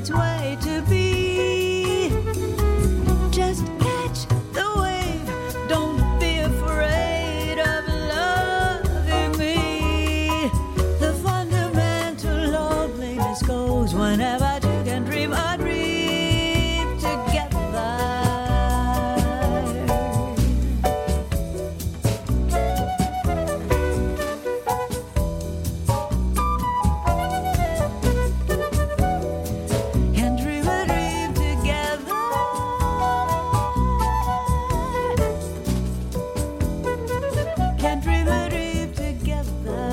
its way to be. Just catch the wave, don't be afraid of loving me. The fundamental loneliness goes whenever two can dream a dream together. Can dream a dream together. Can dream a dream together.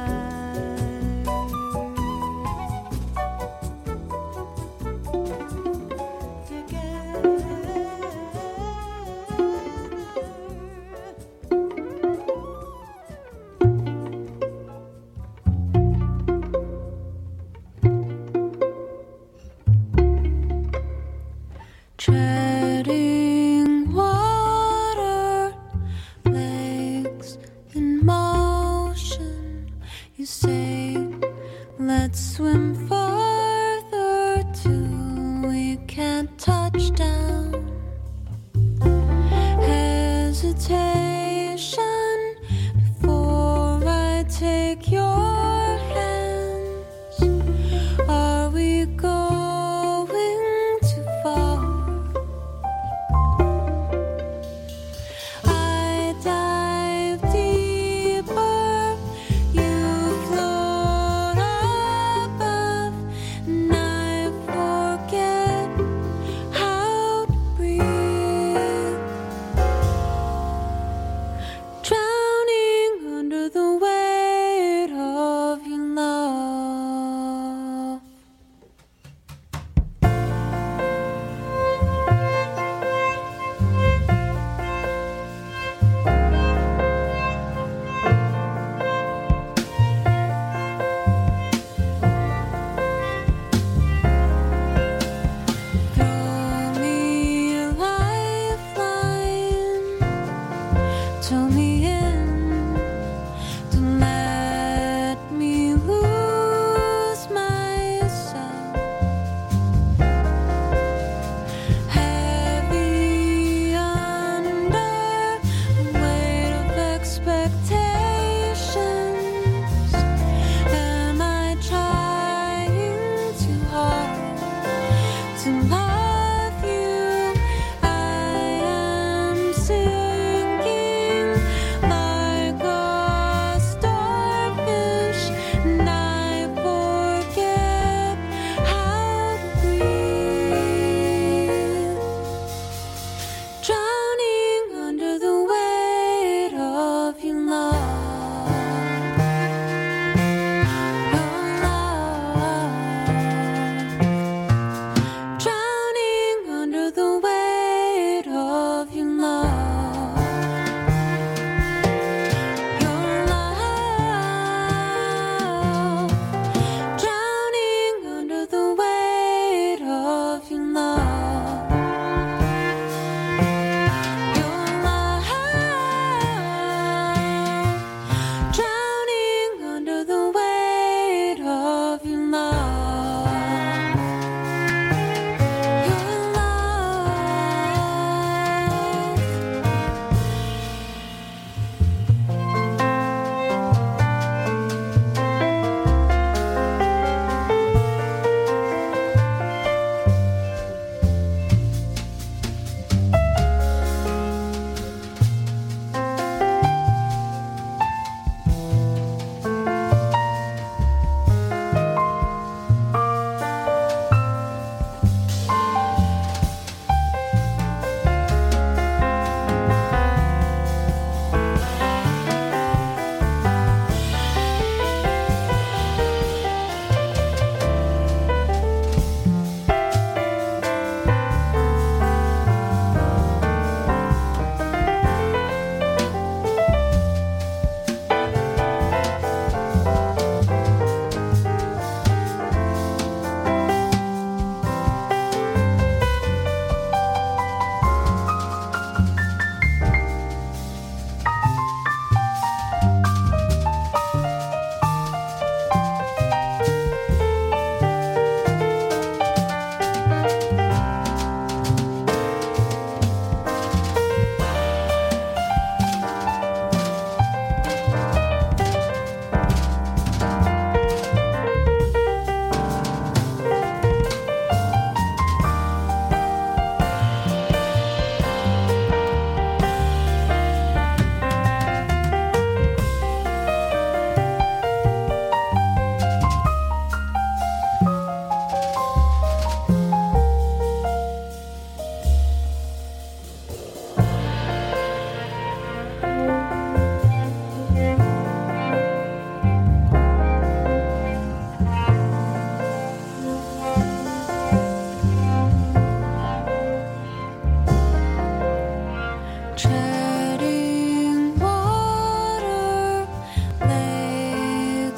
Treading water, legs in motion. You say, let's swim further till we can't touch down. Hesitation before I take your hands. Are we going too far? I dive deeper, you float above, and I forget how to breathe. Drowning under the weight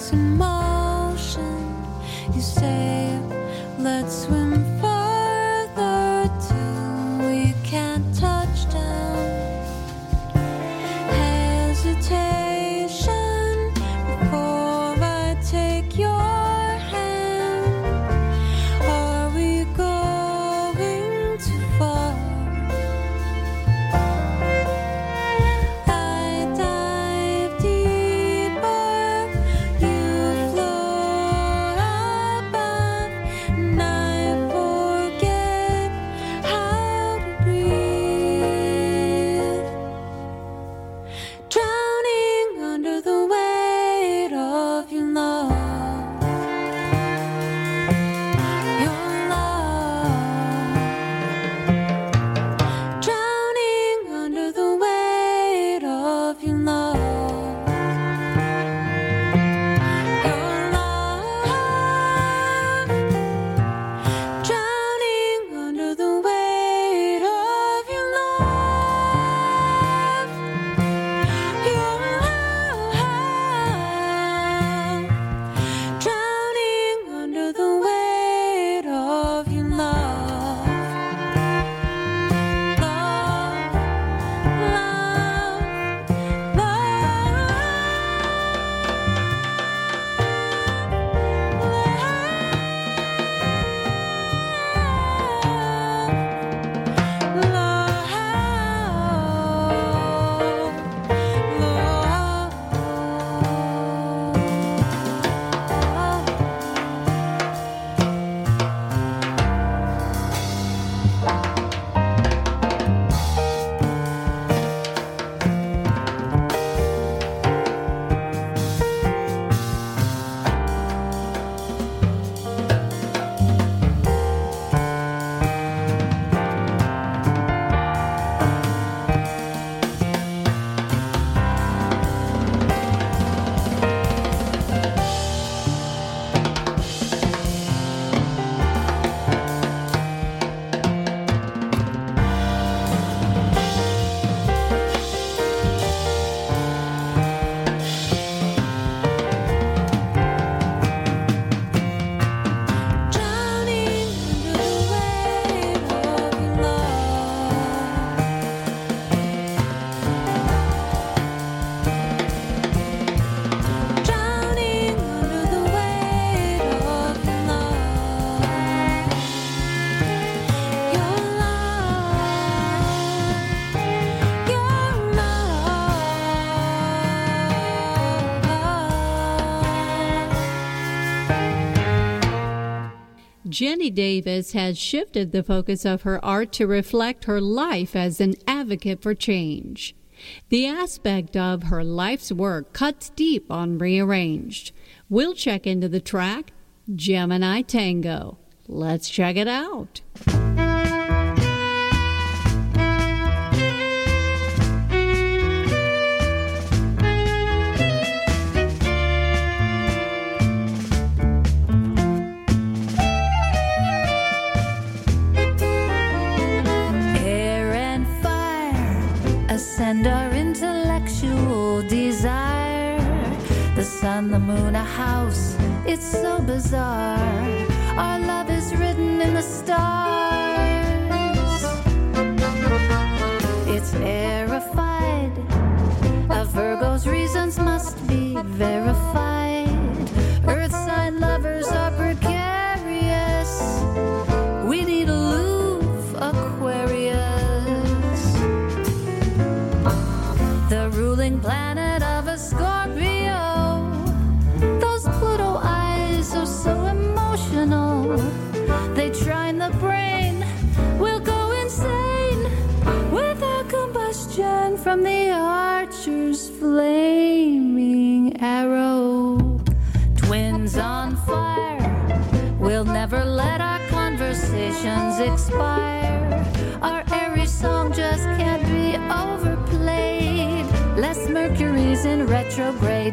is in motion. You say, let's swim further till we can't touch down. Hesitation before I take your hand. Are we going too far? I dive deeper, you float above, and I forget how to breathe. Drowning under the weight of your love. Your love. Drowning under the weight of your love. Your love. Drowning under the weight of your love. Your love. Drowning under the weight of your love. Love, drowning under the weight of your love. Drowning under the weight of your love. Your love. Your love. Jenny Davis has shifted the focus of her art to reflect her life as an advocate for change. The aspect of her life's work cuts deep on Rearranged. We'll check into the track, Gemini Tango. Let's check it out. Air and fire ascend our intellectual desire. The sun, the moon, a house, it's so bizarre. Our love is written in the stars. It's aerified. A Virgo's reasons must be verified. Earth sign lovers are precarious. We need aloof Aquarius. The ruling planet of a Scorpio. Those Pluto eyes are so emotional. They trine the brain. We'll go insane without combustion from the archer's flaming arrow. Twins on fire. We'll never let our conversations expire. Our airy song just can't be overplayed. Less Mercury's in retrograde.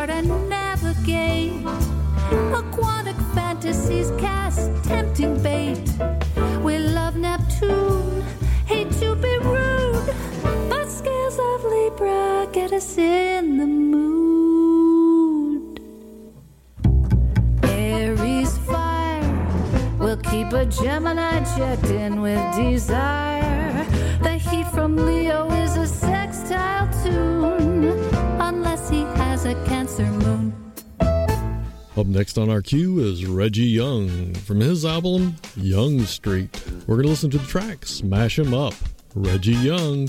hard to navigate. Aquatic fantasies cast tempting bait. We love Neptune, hate to be rude, but scales of Libra get us in the mood. Aries fire will keep a Gemini checked in with desire. The heat from Leo is a sextile tune, unless he has a Cancer moon. Up next on our queue is Reggie Young from his album Young Street. We're going to listen to the track Smash 'Em Up, Reggie Young.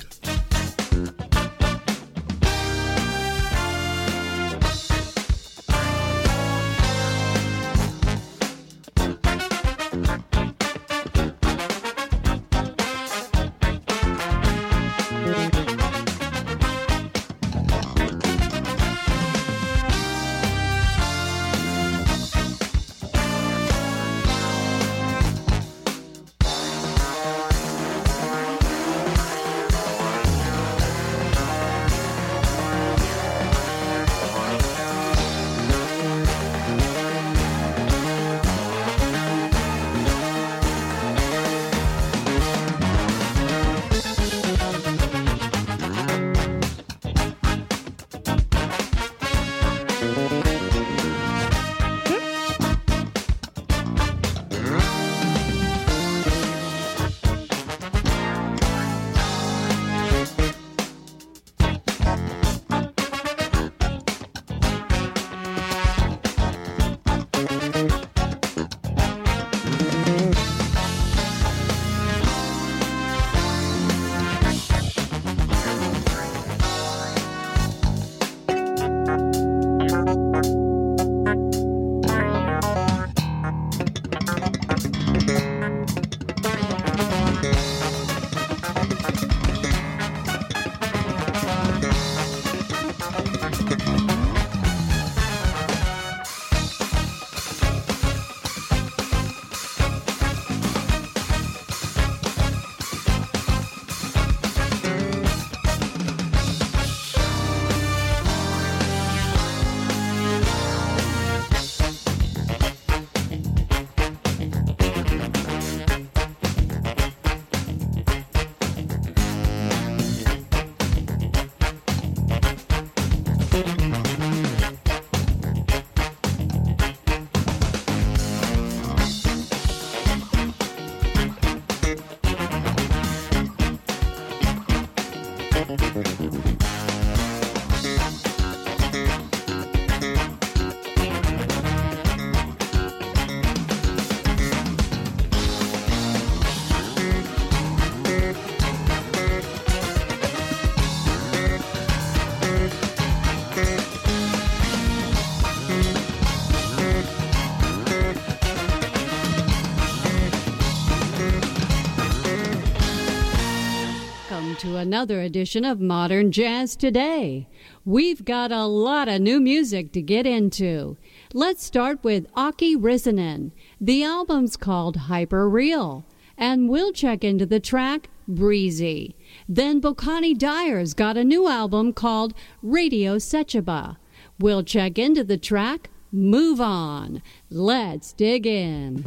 To another edition of Modern Jazz Today. We've got a lot of new music to get into. Let's start with Aki Rissanen. The album's called Hyper Real, and we'll check into the track Breezy. Then Bokani Dyer's got a new album called Radio Sechaba. We'll check into the track Move On. Let's dig in.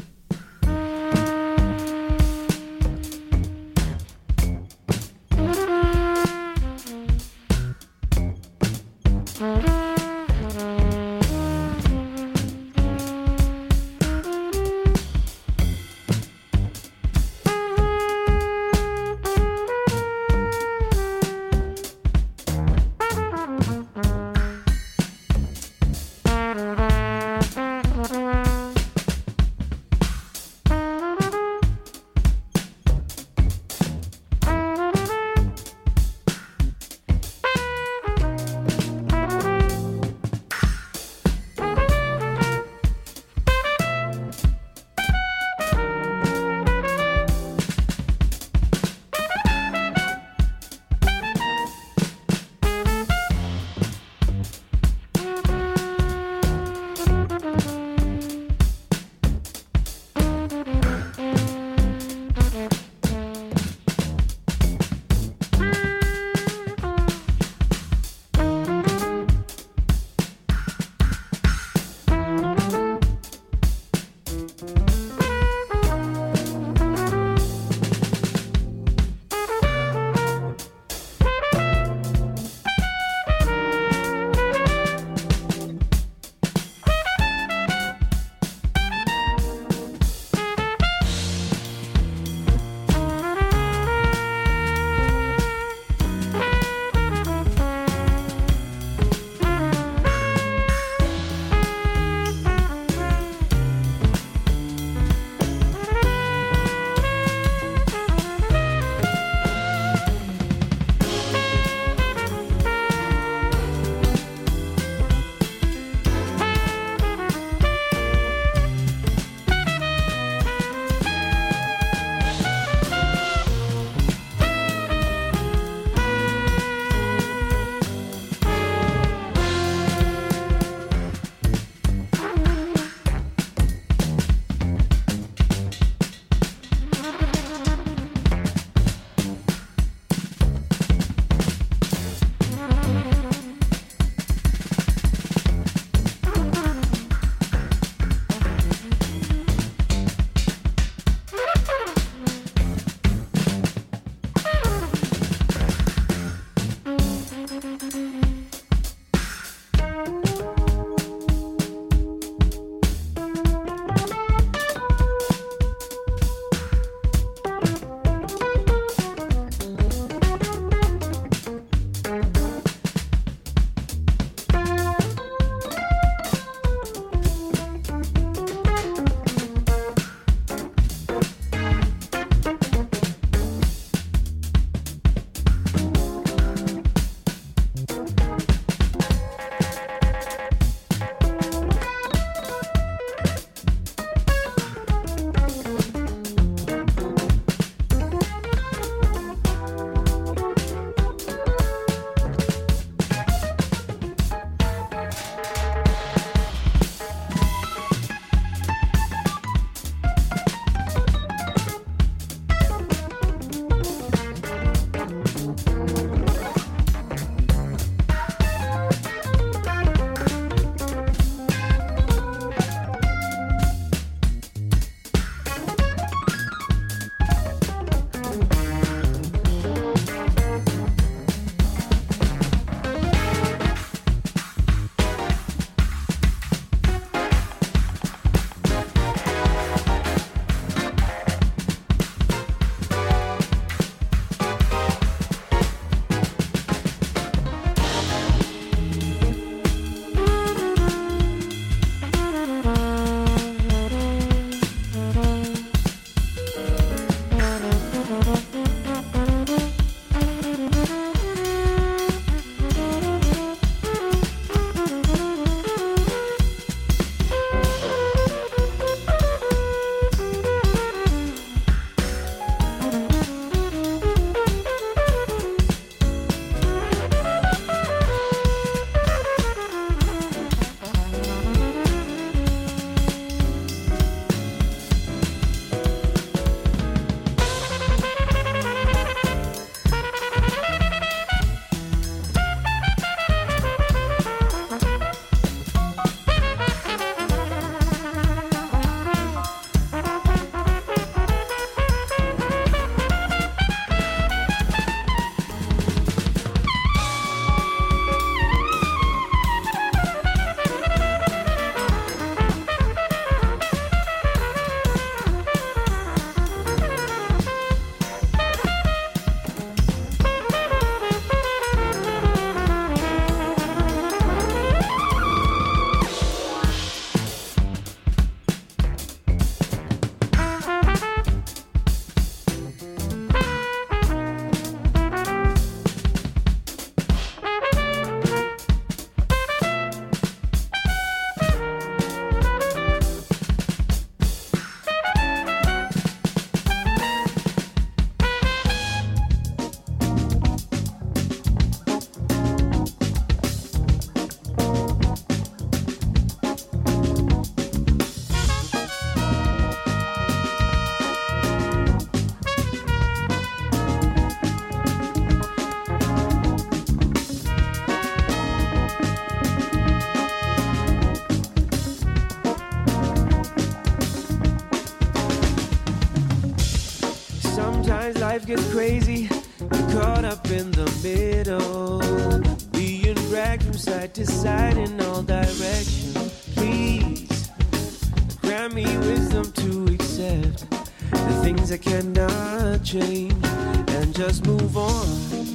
Sometimes life gets crazy, you're caught up in the middle, being dragged from side to side in all directions. Please grant me wisdom to accept the things I cannot change and just move on.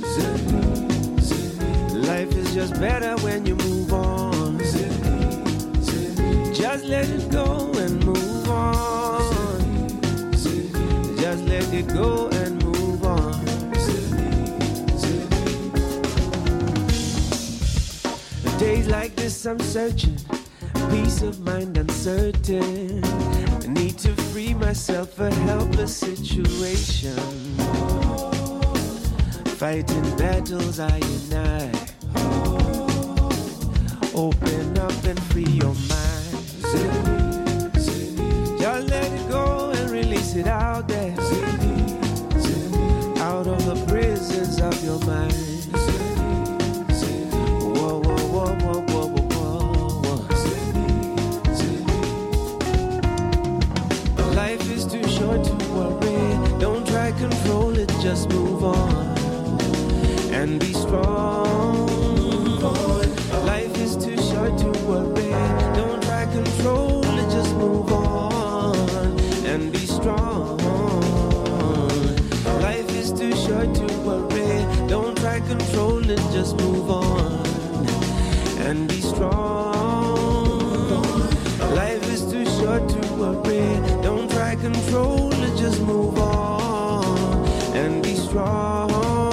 Life is just better when you move on. Just let it go and move on. Just let it go and move on. Days like this I'm searching, peace of mind uncertain. I need to free myself a helpless situation. Fighting battles I and I. Open up and free your mind. Just let it go and release it out there. Out of the prisons of your mind. Whoa, whoa, whoa, whoa, whoa, whoa, whoa. Life is too short to worry. Don't try control it, just move on. And be strong. Life is too short to worry. Don't try control it, just move on. And be strong. Life is too short to worry. Don't try control it, just move on. And be strong. Life is too short to worry. Don't try control it, just move on. And be strong.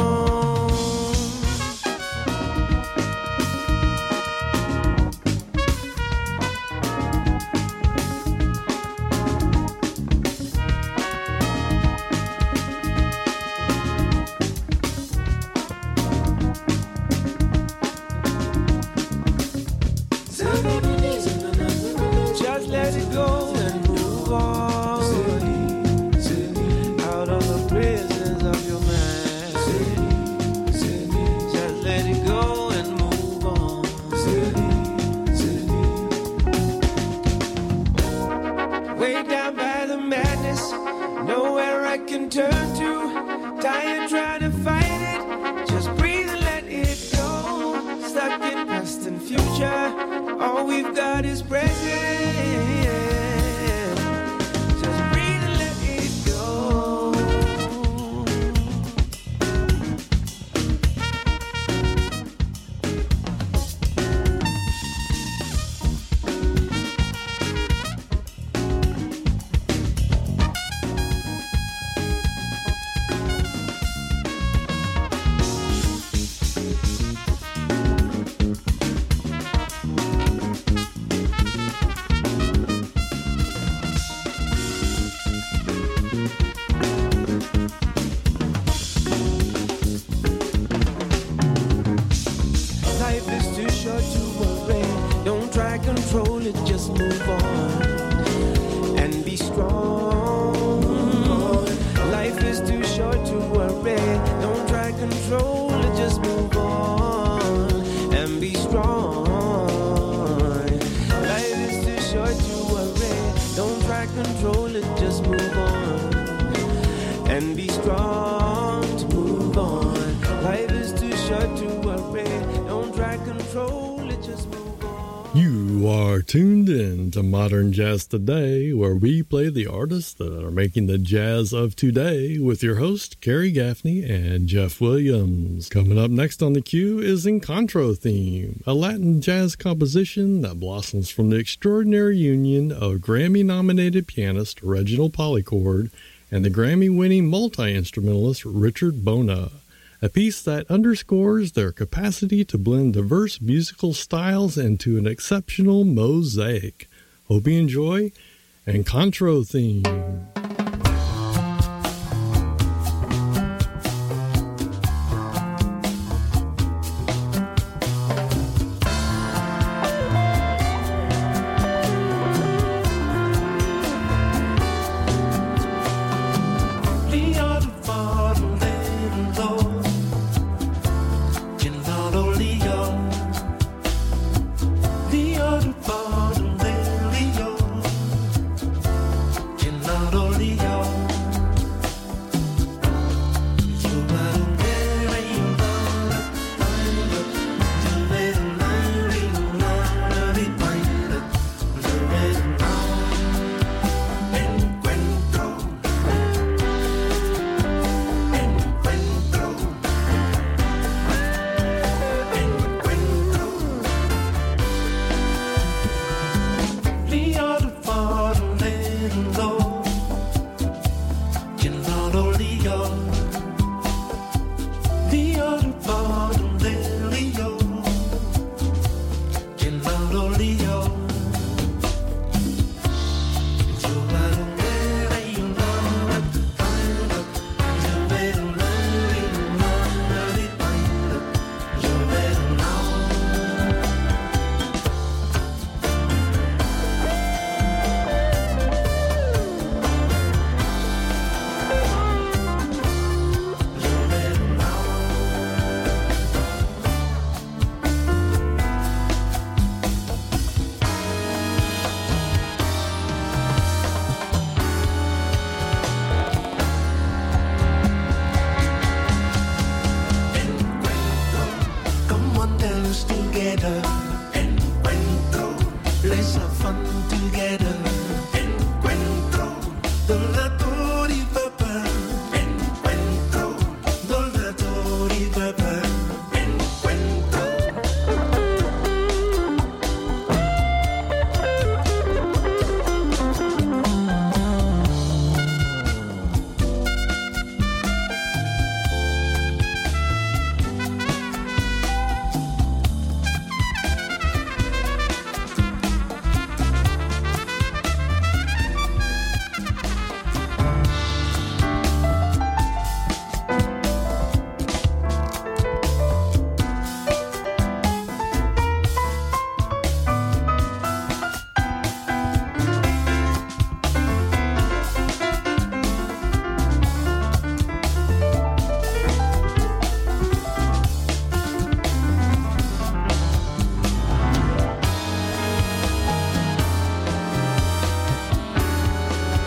Tuned in to Modern Jazz Today, where we play the artists that are making the jazz of today with your host, Kerry Gaffney and Jeff Williams. Coming up next on the queue is Encontro Theme, a Latin jazz composition that blossoms from the extraordinary union of Grammy-nominated pianist Reginald Polychord and the Grammy-winning multi-instrumentalist Richard Bona. A piece that underscores their capacity to blend diverse musical styles into an exceptional mosaic. Hope you enjoy Encontro Theme. Not only Let's have fun together. Encuentro, the